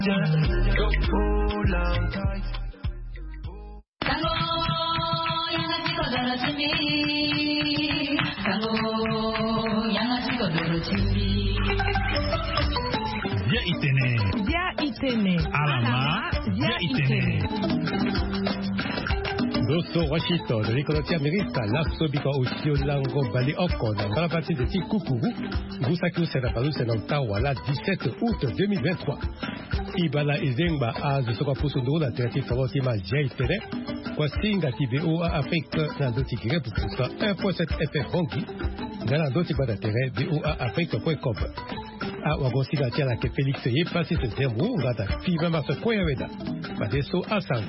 Dosso Washington, Ricolotia America, Lasobika Osio Bali Oko, dans la partie de Tikoukourou, Goussakou Senapalu Senantawa, la 17 août 2023. Ibala Ezengba, Az Sokapusundo, la Terti Favotima Jaitene, Kwasinga TVO Afrique, Nandotikire, pour 1.7 FM Honki, Nandotiba d'intérêt, VOA Afrique.com. A Wagonsiga Tiala ke Félix Ye, passé ce terme, Gata, Fiva Massa Koyaveda, Badeso Asang.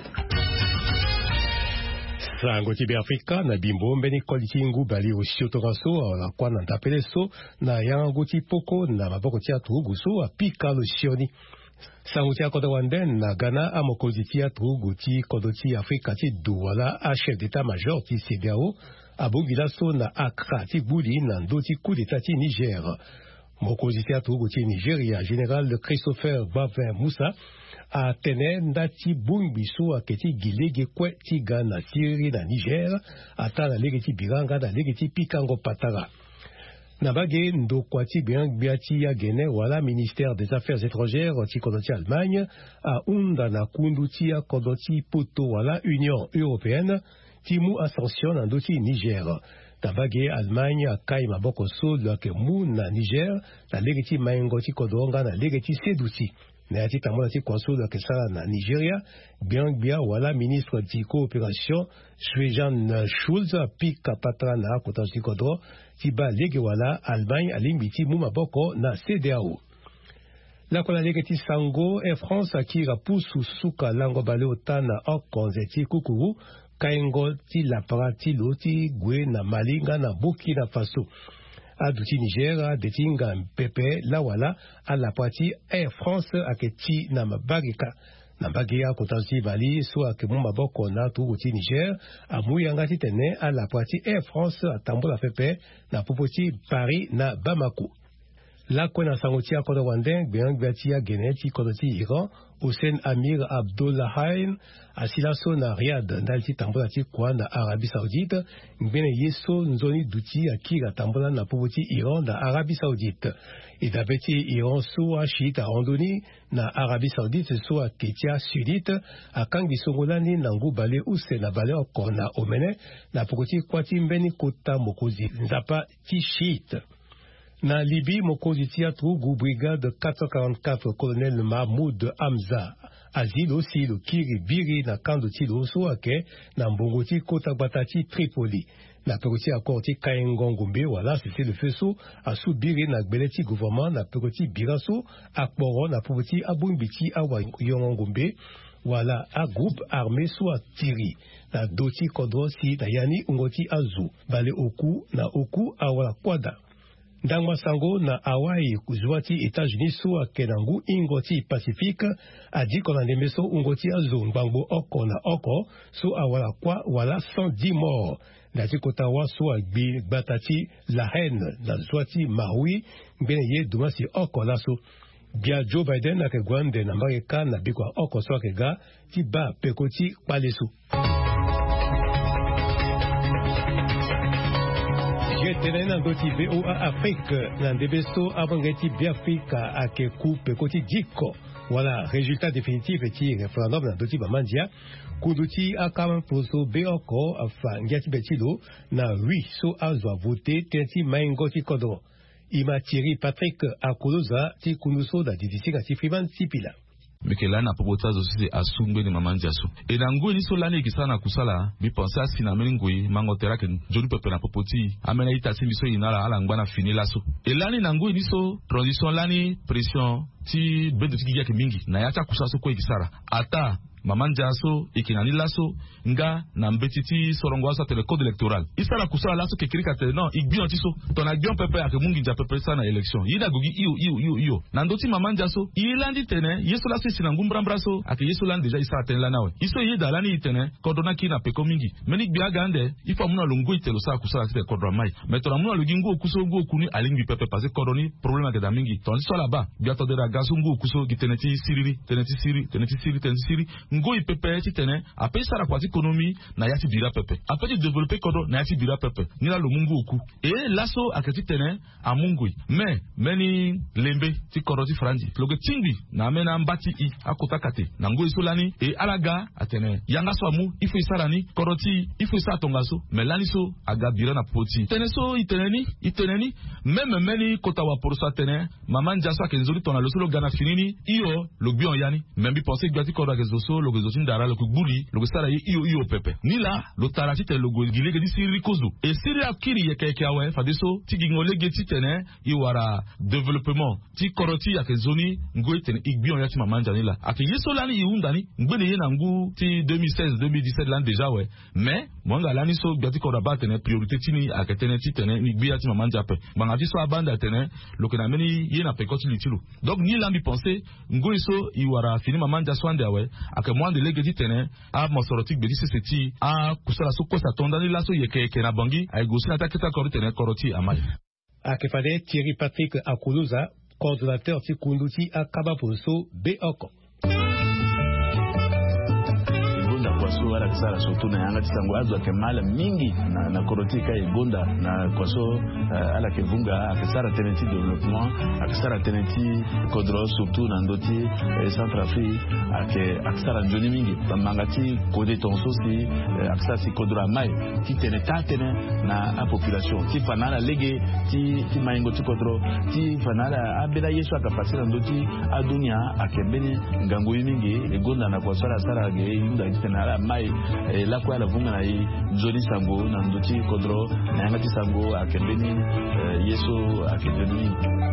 Sango tibe Afrika na bimbo mbeni koliti ngubali oshotoraso la kwa na tapeleso na yango tipoko na maboko tia tuguso apika lo shioni. Sango tia koda wanden na Ghana amokozi tia tuguti kodoti Afrika ti douala a chef d'état-major ti CEDEAO abogilaso na Accra ti buli na ndoti coup d'état ti Niger. Mokozi tia tuguti Nigeria général Christopher Bavin Moussa a tene ndati bumbiso aketi gilege kwe tiga na Syrie na Niger ata na legeti biranga na legeti pikango patara na bage ndo kwati biati ya gene wala ministère des affaires étrangères ti kodoti Allemagne a unda na kunduti ya kodoti poto wala Union européenne timu ascension na ndoti Niger tabage Allemagne akai maboko so lake mu na Niger na legeti maingo ti kodonga na legeti seduti na ati tamola ti kwaso la kesala na Nigeria bia wala ministre di coopération Schwejan Schulz pika patra na kota ti kodro ti ba lege wala Allemagne alimbi ti mu maboko na CEDEAO la kola lege ti sango e France akira pusu suka lango bale otana okonze ti kukuru kaingo ti lapara ti lo ti gwe na Malinga na Burkina Faso Aduti Niger, Detinga Pepe, Lawala, à la partie Air France, Aketi, Namabagika, Nabagia, Kotansi Bali, soit que Mumaboko, Naturuti Niger, à Mouyangati Tene, à la partie Air France, à Tambola Pepe, na Popoti, Paris, na Bamako. La Kona Sangotia Kodawanden, Biangatia Geneti, Kodoti Iran, Hossein Amir Abdollahain, Asilaso na Riyad, Nalti Tambola Tikwa na Arabie Saoudite, Mbene Yeso Nzoni Duti Akira Tambola na Popoti Iran na Arabie Saoudite. Et d'abeti Iran soit chiite à Randoni na Arabie Saoudite soit Ketia Sudite, à Kangi Songolani Nangu Bale Use na Bale Okona Omene, na Popoti Kwati Mbeni Kota Mokozi Nzapa Tishite. Na Libye, Mokozi Tiatru, brigade 444, colonel Mahmoud Hamza, Azil aussi le Kiri Biri na Kando Tilo Soake, na Mbongoti Kota Batati Tripoli. Na Pekoti Akorti Kaengongumbe, voilà, c'est le faisceau, à Soubiri na Gbeleti gouvernement, na Pekoti Biraso, Akboro, na Pekoti Abumbiti Awa Yongongumbe, voilà, à groupe armé soit Tiri. Na Doti Kodrosi, na Yani Ungoti Azu, Bale Oku, na Oku Awa Kwada. Ndangwa Sango na Hawaii kuzwati États-Unis so kenangu ingoti Pacifique adi kona nemeso ungoti azo ngbango oko na oko so awala kwa wala 110 morts na tikotawa so agbi batati la haine na zwati Maui mbene ye dumasi oko laso bia Joe Biden na kegwande na Mareka na bikwa oko so kega ti ba pekoti palesu. Tenena doti VOA Afrique na ndebeso abangeti biafrika ake coupe koti diko voilà résultat définitif eti référendum na doti bamandia kuduti akama poso beoko afa ngati betilo na 8 so azwa voter tenti maingoti kodo ima Thierry Patrick akoloza ti kunuso da didisika ti frivan sipila Mekela na popota zosisi asungwe ni mamandi asu. E na ngwe ni so lani kisana na kusala bi pensa si na melingwe mangotera ke jodi pepe na popoti amena itasi biso inala ala ngwana fini laso. E lani na ngwe ni so transition lani pression ti bedo ti ke mingi na yacha kusaso ko ikisara ata mamanja so ikinani laso nga na mbetiti sorongo sa tele code électoral isara kusala laso ke kirika te non igbion tiso ton agion pepe ake mungi ja pepe sa na election yida gogi iyo na ndoti mamanja so ilandi tene yeso laso sina ngumbra so ake yeso landi deja isara tene la nawe iso yida lani tene kodona ki na peko mingi meni gbia gande ifa muna lungu itelo sa kusala se kodra mai metona muna lugingo kuso go kuni alingi pepe parce kodoni problème ake da mingi ton so la ba bia to de la gasungu kuso giteneti siri ngo ipepe ti tene ape sara kwa économie na yati bira pepe ape ti développer kodo na yati bira pepe ni la lo mungu oku e laso akati tene amungui mais meni lembe ti kodo ti franji ploge tingbi na mena mbati I akota kate na ngo isolani e alaga atene yanga so amu ifo isarani kodo ti ifo isa tongaso mais lani so aga bira na poti tene so iteneni même meni kota wa porosa tene mamanja so akenzoli tona lo solo gana finini iyo lo gbion yani même bi penser gati kodo akezoso lo gezoso ndara lo kubuli lo sara iyo pepe ni la lo tarati te lo gilege di siri kozo e siri akiri yeke awe fadeso ti gingole geti tene iwara développement ti koroti akezoni ngo tene igbion yati mamanja ni la ake yeso lani iundani ngbene ye na ngu ti 2016 2017 lan déjà ouais mais mwanga lani so gati kodo ba tene priorité tini aketene ti tene igbi yati mamanja pe banga ti so abanda tene lo ke na meni ye na pekoti litilo donc ni la mi penser ngo iso iwara fini mamanja swande awe ake mwande legeti tene a mosorotik bedi seseti a kusala so kosa tondani laso yeke na bangi ay gosi na taketa korite ne koroti amai akefade Thierry Patrick Akuluza coordinateur ti kunduti akaba poso beoko kwaso wala kisara sotu na yanga tisango azo kemala mingi na korotika igonda na kwaso ala kevunga akisara tenenti développement akisara tenenti kodro surtout na ndoti Centrafrique akisara njoni mingi mangati kode tonso si akisara si kodro mai ti tene na a population ti fanala lege ti maingo ti kodro ti fanala abela yesu akapasira ndoti adunia akebeni ngangu mingi igonda na kwaso ala sara ge yunda na mai la kwa la vunga na nzoni sango na ndoti kodro na yanga ti sango akembeni yeso akembeni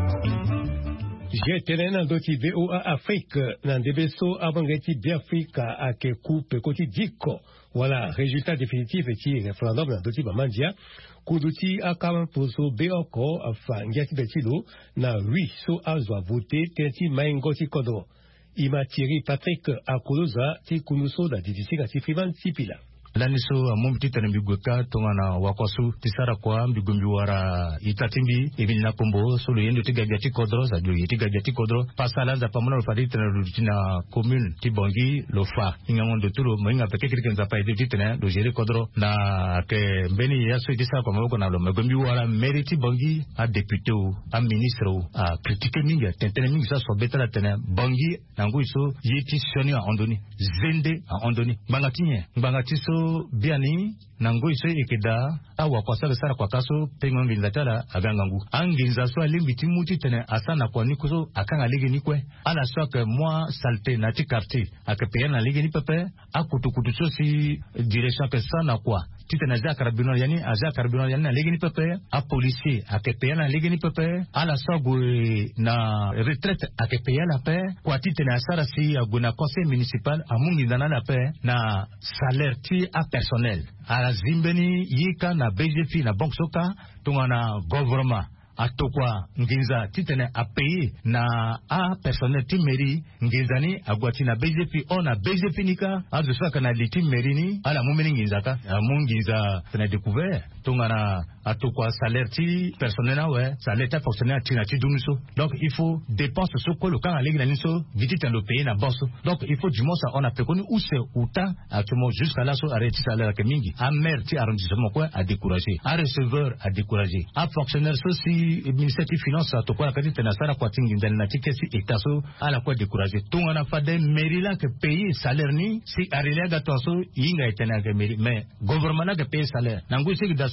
jetele na ndoti VOA Afrique na ndebeso abangeti biafrika ake coupe koti diko wala résultat définitif ti référendum na ndoti bamandia kuduti akama poso beoko afa ngati betilo na 8 so azwa voter tenti maingoti kodro ima Thierry Patrick Akuluza ti kunuso da didisika ti frivan tipila laniso amumti tane bigweka tongana wakwasu tisara kwa mbigumbi wara itatimbi ibina kombo solo yendo tigagati kodro za do tigagati kodro pasala za pamona rufadi tane rutina commune tibongi lofa ingamondo turo mainga pekekiri kenza pa ide tane do jere kodro na ke mbeni yaso itisa kwa maboko na lo mbigumbi wara mérite bongi a député a ministre a critiquer minga tentene minga sa so betala tane bongi nangu iso yiti soni a ondoni zende a ondoni bangati so biani nango iso ikeda awa kwa sara kwa kaso pengo nginzatala agangangu anginza so alimbiti muti tene asana kwa nikuso akanga ligi nikwe ala so que moi salte na ti quartier akapeya na ligi ni pepe akutukutu so si direction que sana kwa titena za karabino yani aza karabino yani na ligi ni pepe a policier akapeya na ligi ni pepe ala so gwe na retraite akapeya la pe kwa titena sara si aguna conseil municipal amungi dana la pe na salaire ti a personnel ala zimbeni yika na BGF na banque soka tungana gouvernement atokwa nginza titene a payer na a personnel ti mairie nginzani agwati na BGF ona BGF nika azu saka na liti mairie ni ala mumeni nginza ka munginza tena découvert tungana atokwa salaire ti personnel na we salaire ta fonctionnaire ti na ti dunuso donc il faut dépense so ko lo kan alegi na niso vite tendo payer na boss donc il faut du moins ça on a préconnu où c'est autant actuellement jusqu'à là so arrêter salaire que mingi a maire ti arrondissement quoi a décourager a receveur a décourager a fonctionnaire so si ministère des finances atokwa kati tena sara kwa tingi ndani na tikesi etaso ala kwa décourager tunga na fade mairie la que payer salaire ni si arelega toso yinga etena ke mairie mais gouvernement la que payer salaire nangu se daso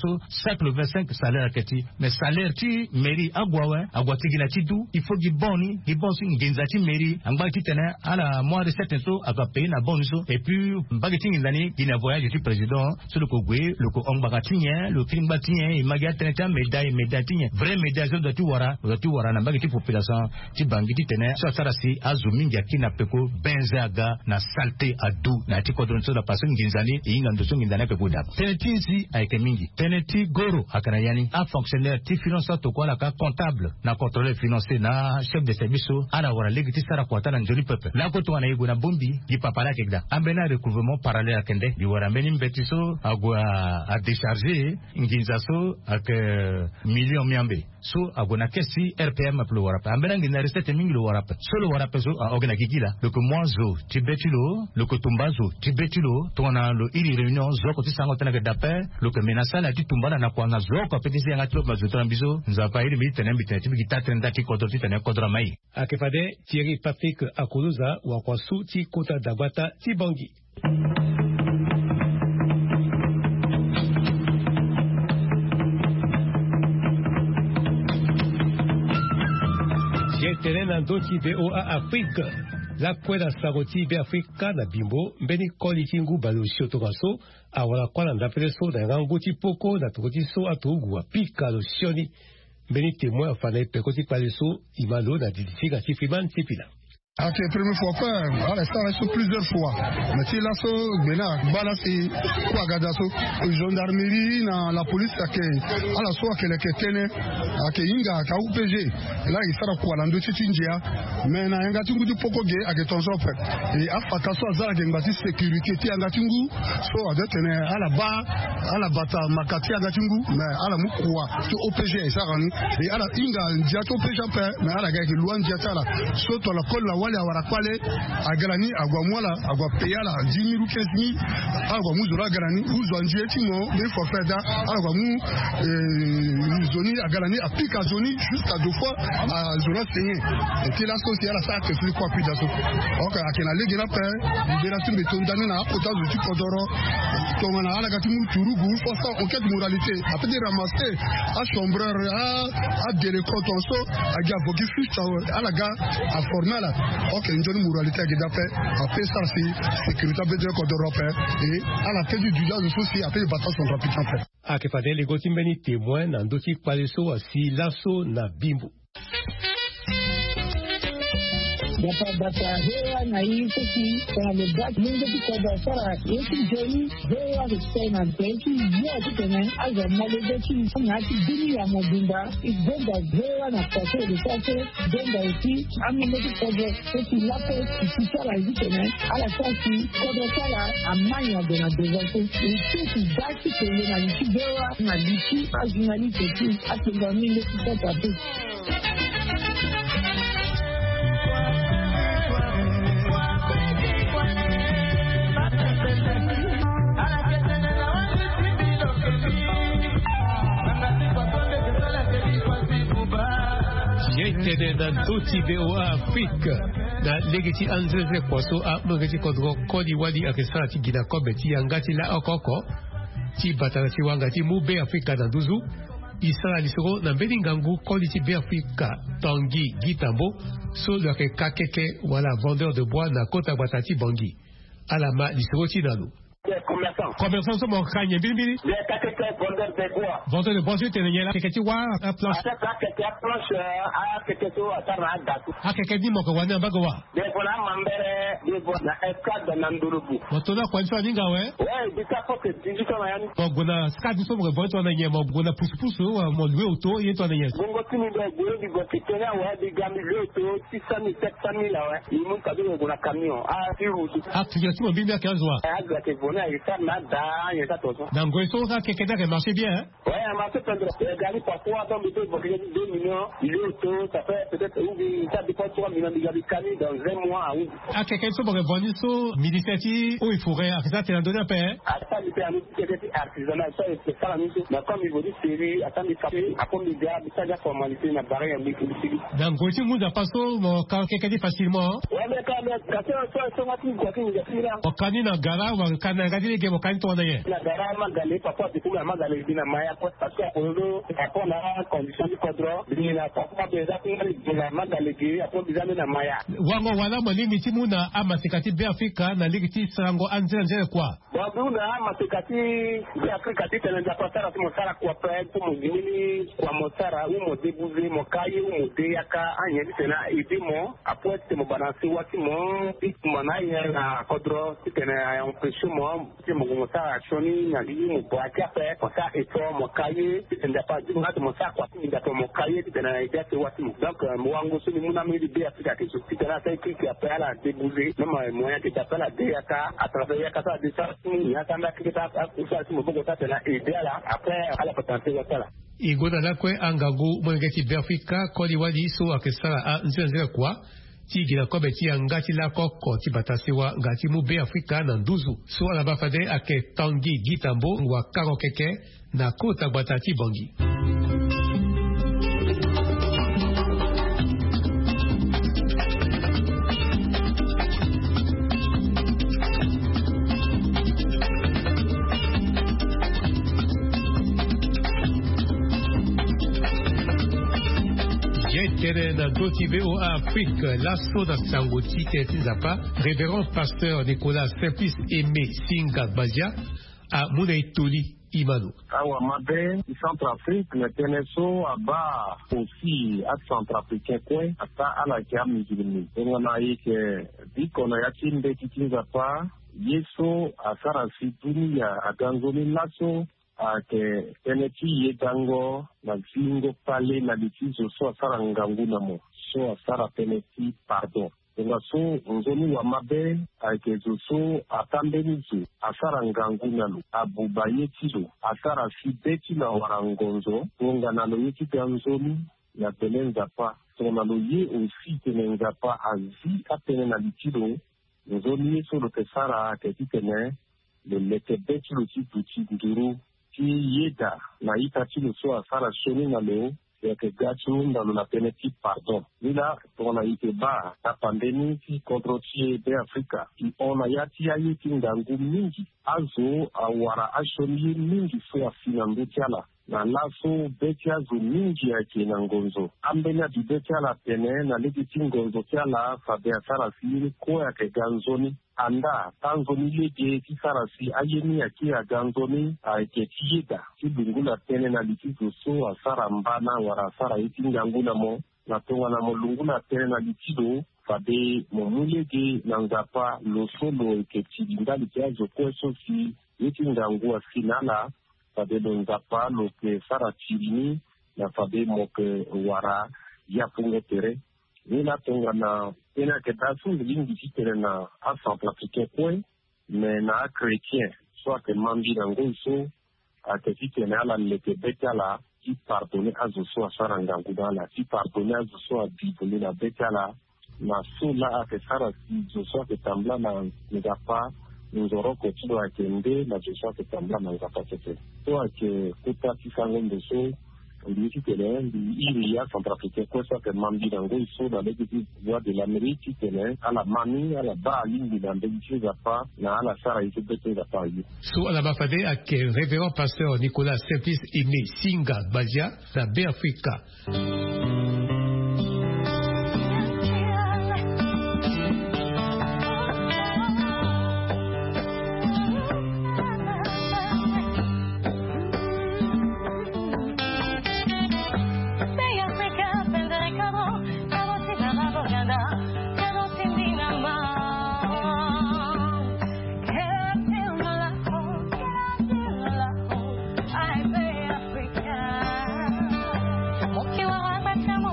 so cercle le 25 salaire kati mais salaire ti mairie agwawe agwatigina ti du il faut giboni gibonsi nginzati mairie amba ti tena ala mois de septembre aka payer na bon so et puis mbagati ngizani gina voyage du président sur le Kogwe le ko ongbagatinien le krimbatien et magatinien médaille tinien vrai médaille de tu wara na mbagati population ti bangiti tena so sarasi azumingi akina peko benzaga na salte adu na ti kodron so la passe nginzani inga ndoso ngindana peko da teneti ayeke mingi teneti goro akana yani a fonctionnaire ti finance to kwa la ka comptable na contrôleur financier na chef de service ala wara legiti sara kwata na njoli pepe la ko to na yego na bombi di papala kegda ambena recouvrement parallèle akende di wara meni mbetiso agwa a décharger nginzaso ak million miambe so agona kesi RPM aplo wara pa ambena ngina recette mingi lo wara pa so lo wara pa so ogena kigila le ko mozo tibetulo le ko tumbazo tibetulo to na lo ili réunion zo ko tisango tena ke d'appel le ko menasa la tumbala na kwa na zo ko petisi nga tlo bazo tambizo nzapa ili mi tena mbite ti bigita tenda ti kodro ti tena kodra mai akefade Thierry Patrick Akuluza wa kwa su ti kota dabata ti bangi. Terena ndoti BOA Afrique la kwela saroti be Afrika na bimbo mbeni koli kingu balo shotogaso awala kwa na preso na ngoti poko na tokoti so atogu apika lo sioni mbeni témoin afana pekoti paleso imalo na didifika tifriman tipila. Ok, première fois faire, alors ça reste plusieurs fois. Mais si là, c'est balasé, quoi, gadaso, gendarmerie, la police, à la soie qu'elle est tenue, à Inga, à UPG. Là, il sera quoi, l'an de Tchingia, mais na Yangatungu du Pokoge, à Getonzop. Et à Fataso, à Zaragembati, sécurité, Yangatungu, so à détenir à la bas, à la bata, Makati, Yangatungu, mais à la Moukoua, sur OPG, ça rend, et à la Inga, Diato OPG, mais à la Gaï, loin Diatala, saute la colle, la wale awarakwale agarani agwamwala agwapeyala 10 000 ou 15 000 agwamu zora agarani uzo anjueti mo mais faut faire da agwamu zoni agarani apika zoni jusqu'à 2 fois à zora saigné et que la société la ça que plus quoi plus d'asso ok akena legi na pe libération de tondane na kota zuti kodoro tomana ala gatimu turugu faut ça enquête moralité après de ramasser à chambreur à délinquant so à gavoki fiche à la gars à formala. Ok, une jeune moralité qui a fait, après ça, c'est sécurité de code européen et à la tête du diable aussi, après les batailles sont rapides en fait. A que fade les gotimbeni témoins dans d'autres paleso si lasso na bimbo. Data hewa na hii sisi kwa mebaki mungu kwa sara yetu jeni hewa kusema benki yote tena aza malegechi na kidini ya mobimba igonga hewa na kwa ile sasa gonga eti amemeki kwa sisi lapo kisara hivi tena ala sasa kwa sala amanya dona devoto sisi basi kwenye na hewa na lichi azunali sisi atinga mimi kwa tabu. J'étais dans d'autres BOA Afrique. Na legiti anzeze kwaso a mangeti kodro kodi wadi akesara ti gina kobeti angati la okoko ti batara ti wangati mu be Afrika na duzu isara lisoro na belingangu kodi ti be Afrika tangi gitambo so le kakeke wala vendeur de bois na kota batati bangi alama lisoro ti nalo. Commerçants sont montagne bili vendeur de bois. Vendeur de bois, tu es là, quelqu'un wa à planche. À quelqu'un dit mon kawana bagawa. De voilà mambere de bois na escade na ndulubu. Motona kwa nso ninga we? Ouais, bisa faut que tu dis comment yani. Bon gona skade so mo voto na nyema gona pusu mo louer auto yeto na nyema. Bongo tini de di gotitena wa di gami auto 600 700 là ouais. Il monte avec gona camion. Ah, tu route. Ah, tu dis mon bimia 15 wa. Ah, gate bona ita na da yeta tozo. Na ngoiso ka quelqu'un qui marche bien hein? Ouais, on marche pendant gari parfois dans le deux 2 millions, il est auto, ça fait peut-être ça dépend 3 millions de gari cami dans 20 mois à où. Ah quelqu'un quel sont les bonus militaires où il faudrait ça te donner un peu ça il peut nous c'est artisanal ça c'est ça la mission mais comme il veut dire série attendre café après il y a ça formalité na barre en biculisi donc goûter nous a passé quand quelqu'un facilement ouais mais quand ça mati quoi qui il y a là okani na gara wa kana ngadi ke okani to naye la gara magale papa de kuma magale dina maya parce que après la condition du cadre dina papa de ça dina magale ki après bizana na maya wango wala mali mitimu na amasikati be Afrika na ligiti sango anzele kwa babuna amasikati be Afrika tena pasara tumosara kwa preto mugini kwa mosara umo debuze mokaye umo deyaka anyeli tena idimo après te mo balancer wati mo ikmana ya na cadre tena un pression mo te mo mosara choni na limu kwa kape kwa sa eto mokaye tena pas du ngati mosara kwa tinda to mokaye tena idate wati donc mwango suni muna mili be Afrika ke so tena sai ki après la déboulé même moyen qui t'appelle la DAK à travers Yaka ça de ça il y a tant que ça ça si beaucoup ça c'est là aider là après à la potentiel là igona lakwe angagu mwengeti Afrika kodi wadi so akesala nzenzela kwa tigira kobe ti ngati la koko ti batasiwa ngati mu be Afrika na nduzu so ala bafade ake Tanguy Gitambo wa Karokeke na kota batati bongi na dotivé au Afrique l'assaut dans Sangoti Tinzapa révérend pasteur Nicolas Simplice Aimé Singa Bazia à Munaitoli Imanu. Awa mabe Centrafrique le teneso aba aussi à Centrafrique quoi ata ala kiam nigilimi on a eu que biko na yakinde Tinzapa yeso asara situni ya aganzoni laso ake teneti yedango na zingo pale na litizo so asara nganguna mo so asara teneti pardon nga so nzoni wa mabe ake so atambenizo asara nganguna lo abubaye tilo asara fibeti na warangonzo nga na lo yeti ganzoni na tenenza pa tona lo ye aussi tenenza pa azi atene na litilo nzoni so lo kesara ake titene le lekebeti lo tiputi nduru yeda na itati le so asara shoni na leo ya ke gachu ndalo na peneti pardon nila tona ite ba ta pandemi ki kontrotie de Afrika ki ona yati ya yiti ngangu mingi azo awara ashoni mingi so afina ndutiala na laso betia zo mingi ya kina ngonzo ambenya di betia la pene na legiti ngonzo tiala fabe asara siri ko ya ke ganzoni anda tanzoni lege kisarasi ayeni ya kia ganzoni ke tiyeda kibungula pene na litizo so asara mbana wara asara itinga nguna mo na tonga na molungula pene na litido fabe momulege na ngapa losolo ke tibinga likiazo kweso si itinga ngua finala fabe lo ngapa lo ke sara tirini na fabe moke wara ya pungo tere nila tonga na ena ke dasu lingi sitere na Centrafrique point mais na chrétien soit que mambi na ngoso ake sitere ala leke betala qui pardonner azoso asara ngangudala qui pardonner azoso abibuli na betala na sola ake sara si zoso ake tambla na ngapa nzoroko chido ake nde na zoso ake tambla na ngapa tete so ake kuta kisango ndoso Lui tene il y a Centrafrique quoi ça que mambi dango ils sont dans les petits voies de l'Amérique qui tene à la mani à la bas ligne dans des choses à pas na la sara il se peut à pas so ala bafade ak révérend pasteur Nicolas Simplice Aimé Singa Bazia la be Afrika Mokiwa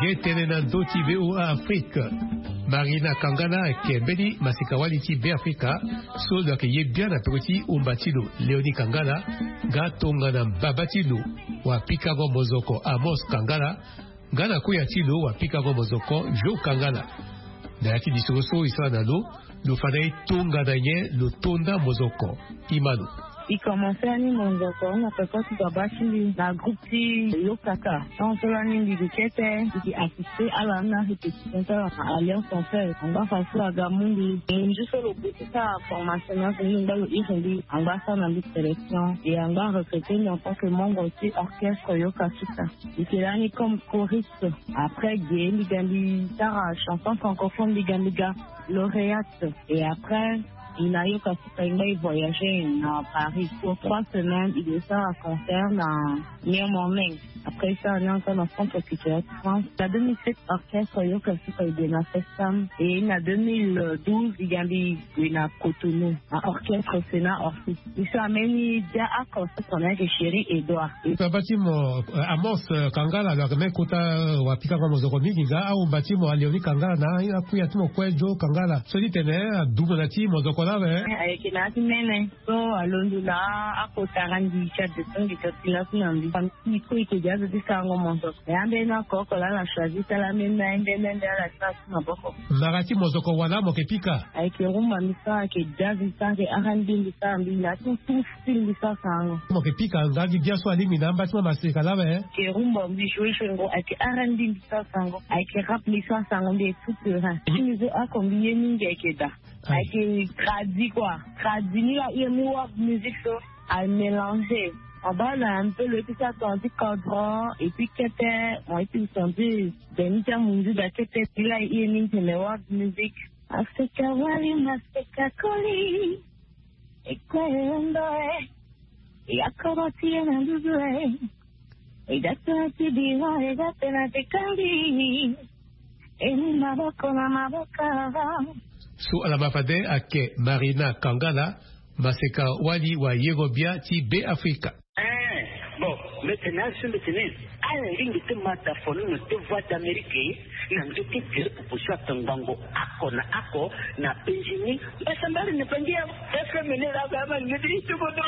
getene ndoti VOA Afrique Marina Kangana Kembeni Masikawali ti be Africa so da ke yebia na pekoti umbatilo Leoni Kangana gatonga na babatilo wa Pikago Mozoko Amos Kangana Gana kuya tilo wa Pikago Mozoko Jo Kangana na yaki disoso isa na lo fadai tonga na nye lo tonda Mozoko Imanu. Il commençait à nous monzoko, on a fait quoi tout d'abord la groupe qui Yokaka. On fait la ligne du Kete, qui assistait à la répétition à Alliance Française. On va faire ça à Gamundi. Et juste le bout de ça, formation, on va le on va faire une sélection. Et on va recruter en tant que membre aussi orchestre Yokasuka. Et c'est là comme choriste. Après, Gué, Ligambi, Tara, chanson francophone Ligambiga, lauréate. Et après, il a eu qu'à voyager à Paris pour 3 semaines. Il est à concert dans Néo-Morning. Après ça, on est encore dans le centre culturel de France. En 2007, l'orchestre il y a Festam. Et en 2012, il y a eu Cotonou, un orchestre Sénat Orphée. Il s'est amené à concert son aide chéri Edouard. Bâtiment Amos Kangala, alors même quand on a piqué comme aux Euromis, il y a un bâtiment à Léonie Kangala, il y a puis à tout mon coin Joe Kangala. Celui tenait à double nati, mon zokola, avec une atmene, so à Londula, à Kotarandi, chat de son qui est là, il faut que de sango monzoko yambe na koko la na choisi la mena ndende la classe maboko Marati mozoko wana mokepika aikiruma misa ke jazz sange arandi misa mbila tout style misa sango mokepika ngagi biaso alimi na mbatima masika lawe ke rumba mbishwe shengo ake arandi misa sango ake rap misa sango de tout terrain nous a combien ninge keda ake tradi ni la yemua musique so à mélanger. En bas, on a un peu le petit attendu cadran, et puis Kete, on a été entendu, Benita Mundu, da Kete, il a eu une world music. Africa Wali, Africa Koli, et quoi, et à Koroti, et à Ndouzoé, et d'Atlati, Diwa, et d'Atlati, Kandi, et Maboko, Maboko. So, ala mafade, ake Marina Kangala, Maseka Wali, wa Yegobia, ti be Africa. Bon, maintenant, je me tenais à la ligne de Mataphone, de voix d'Amérique, n'a pas été pour choisir ton bango, ako, n'a pas gêné, mais ça m'a ne pas dire, est-ce que mener la gamme, me dit tout le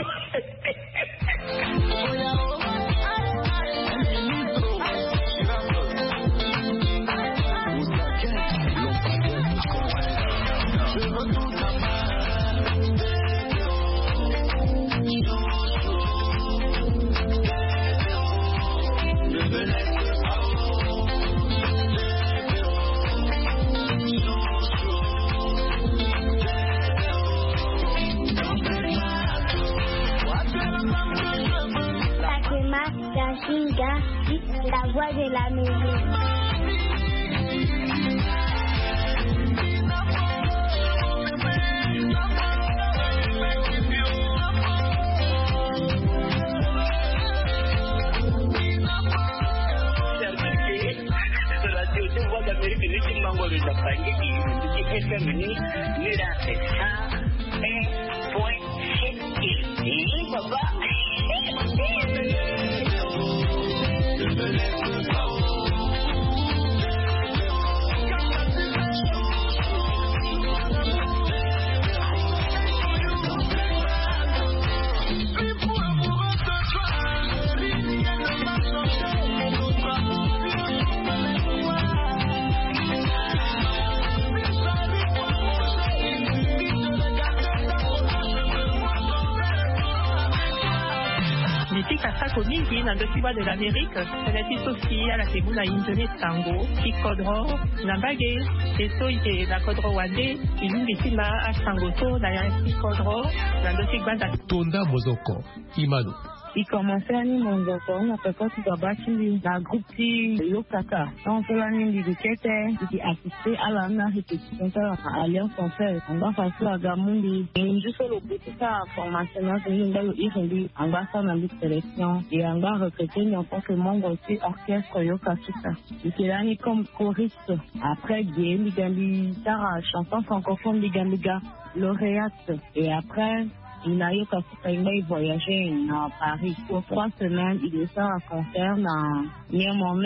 la voix de la musique. Dans le Cuba de l'Amérique, elle est aussi à la Tébou, la Indonèse Tango, qui Kodro, Nambagé, et Soïté, la Kodro Wande, une victime à Sangoto, la Yansi Kodro, la Dotik Banda. Tonda Mozoko, Imanu. Il commençait à nous monzoko, on a fait quoi tout d'abord la groupe qui Yokaka. On fait la ligne du Kete, qui assistait à la répétition à Alliance Française. On va faire ça à Gamundi. Et juste le bout de ça, formation, on va faire une sélection. Et on va recruter en tant que membre aussi orchestre Yokasuka. Et c'est là comme choriste. Après, Gué, Ligambi, Tara, chanson francophone Ligambiga, lauréate. Et après, il a eu qu'à voyager à Paris pour 3 semaines. Il est à concert dans Néo-Morning.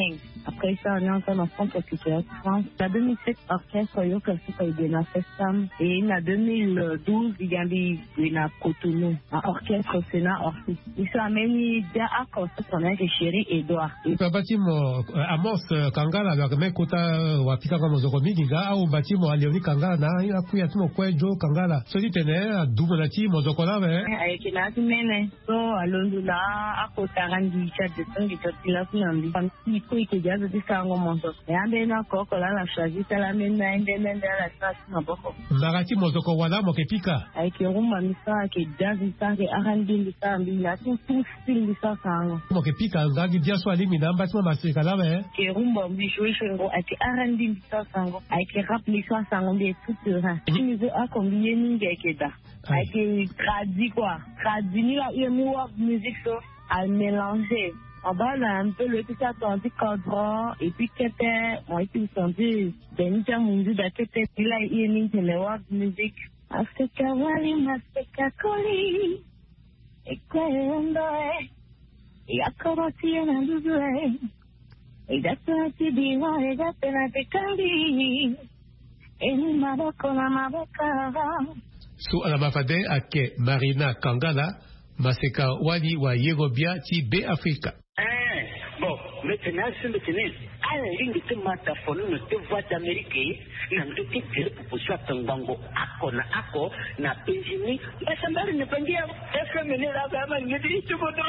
Après ça, on est encore en Centre culturel France. En 2007, orchestre Yoka Soukaïdena Festam. Et en 2012, il y a eu Cotonou, un orchestre Sénat Orsi. Ils sont amenés à cause de son chéri Edouard. Batimo Amos Kangala, avec Mekota Wapika Mozokomi, ou Batimo Alioni Kangala, na kuya tumo kwejo Kangala. Soli tene, Dumonati, Mozokola, avec la semaine, so, Alondula, à Kotarandi, Chat de Tongue, et la Finlande. Il faut que jazz de Sango Monzo. Et en déna Kokola, la choisi, la mène, la station à Boko. Marati Mozoko Wala, Mokepika. Avec Rumba Missa, qui jazz, qui arrandi, il a tout style de ça, Sango. Mokepika, Zagi Diaso Alimina, Batmo Masekala, qui Rumba Bichoué, avec arrandi, Sango, avec rap, l'histoire, Sango, et tout ça. Il nous a combien de avec tradi quoi, tradi là il y a une musique à mélanger. On va un peu le petit attendu cadre et puis qu'était moi qui sentais Benita Mundu d'akete là il y a une musique. Aske kawali maske koli ekwendo e akorosi na duzwe e datati diwa e datena te kandi e maboko na maboka. Su alamafade ake Marina Kangala, Maseka Wali wa Yerobia ti Be Africa. Bon, maintenant, c'est maintenant. À la ligne de Mataphone, nous te voix d'Amérique, nous te dire pour pousser à Tangango, Ako, na Benjamin, mais ça m'a ne pas dire, est-ce que mener la femme, il me dit, tu vois,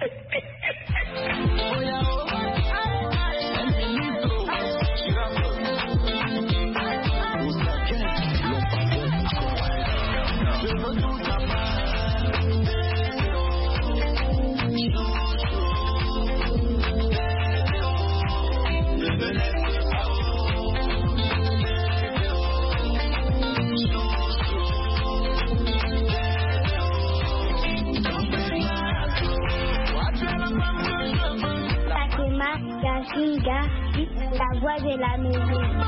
la voix de la musique.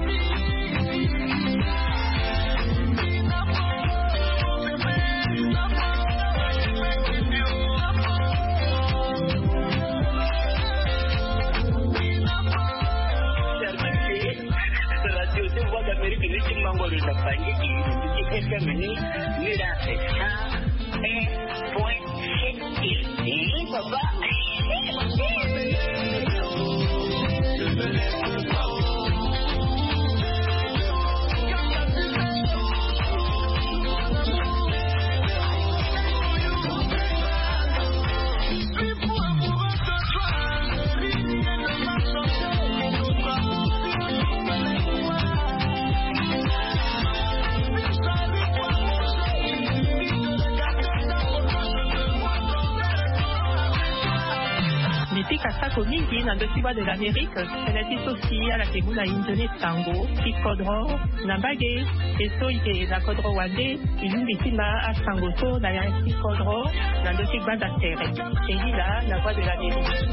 Mingi na dossier de l'Amérique, elle a été aussi à la Segunda Indone Tango, qui Kodro, Nambage, et Soïe, la Kodro Wande, une victime à Sangoto, dans la Kodro, dans le dossier Bandatere. Et il a la voix de l'Amérique.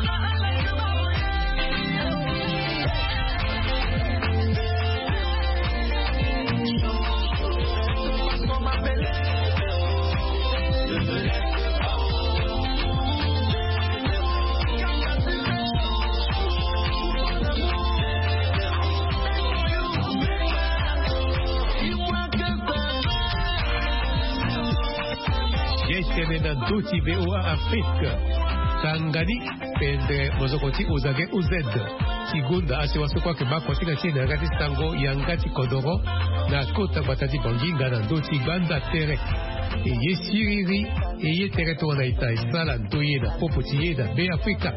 Doti BOA Afrique Tangani pende mozokoti uzage uzed Kigunda asiwasukwa kebako tika chini Ngati Tango Yangati Kodoro na kota batati banginga na doti banda tere Eye siriri Eye tereto wana ita isala ntoye na popoti ye na Be Africa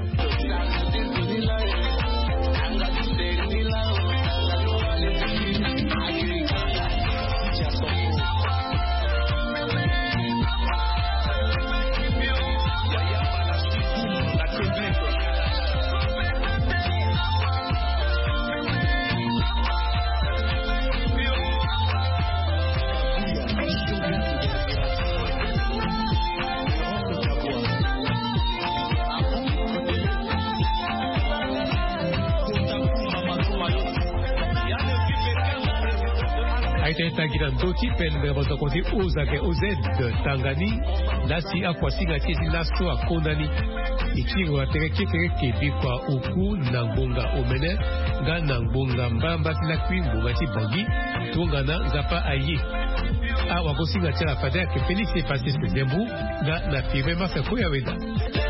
Teta Girandoti pen Botokosi Ozake Ozed Tangani Nasi Akwasinga Kesi Naso Akondani Ikiwa Tereke Bikwa Uku Nangbonga Omene Ga Nangbonga Mbamba Tilakwi Mbongati Bangi Tungana Zapa Aye Awakosinga Tira Fadea Ke Felice Patis Zembu Ga Na Firme Masako Yaweda